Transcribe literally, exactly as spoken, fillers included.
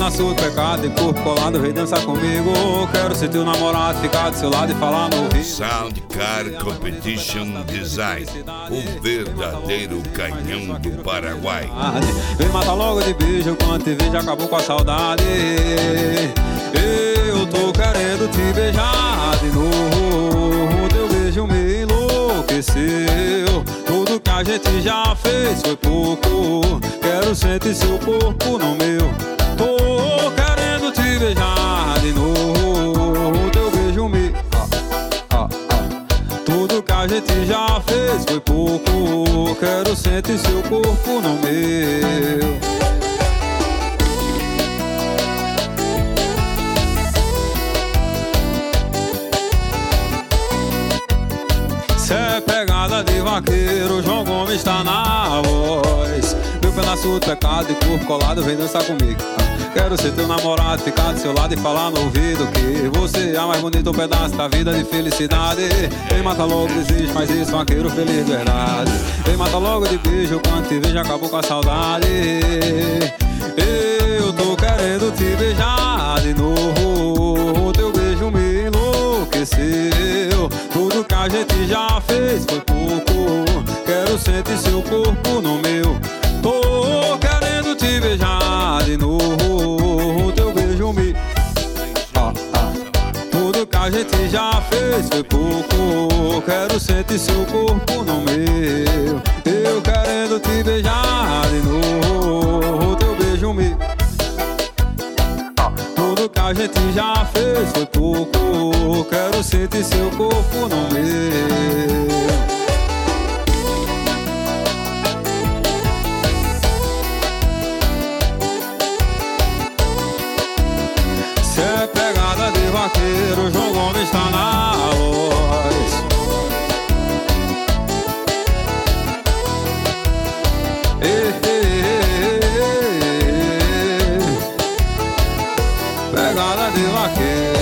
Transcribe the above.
nasceu do pecado, em corpo colado, vem dançar comigo. Quero ser teu namorado, ficar do seu lado e falar no ouvido. Sound Car Competition Design, o verdadeiro canhão do Paraguai. Vem matar logo de beijo, quando te vejo acabou com a saudade. Eu tô querendo te beijar de novo. Teu beijo me enlouqueceu. Tudo que a gente já fez foi pouco. Quero sentir seu corpo no meu. Tô querendo te beijar de novo. Teu beijo me... Ah, ah, ah. Tudo que a gente já fez foi pouco. Quero sentir seu corpo no meu. Cê é pegada de vaqueiro, João Gomes tá na voz. Meu pedaço do pecado e corpo colado, vem dançar comigo. Quero ser teu namorado, ficar do seu lado e falar no ouvido que você é a mais bonita, um pedaço da vida de felicidade. Vem matar logo desejo, mas esse vaqueiro feliz de verdade. Vem matar logo de beijo, quando te vejo acabou com a saudade. Eu tô querendo te beijar de novo. Teu beijo me enlouqueceu. Tudo que a gente já fez foi pouco. Quero sentir seu corpo no meu. Tô querendo te beijar de novo. Teu beijo me... Ah, ah. Tudo que a gente já fez foi pouco. Quero sentir seu corpo no meu. Eu querendo te beijar de novo. Teu beijo me... Tudo que a gente já fez foi pouco. Quero sentir seu corpo no meu. Cê é pegada de vaqueiro, João Gomes tá na voz. Ei, ei, ei, ei. Pegada de vaqueiro.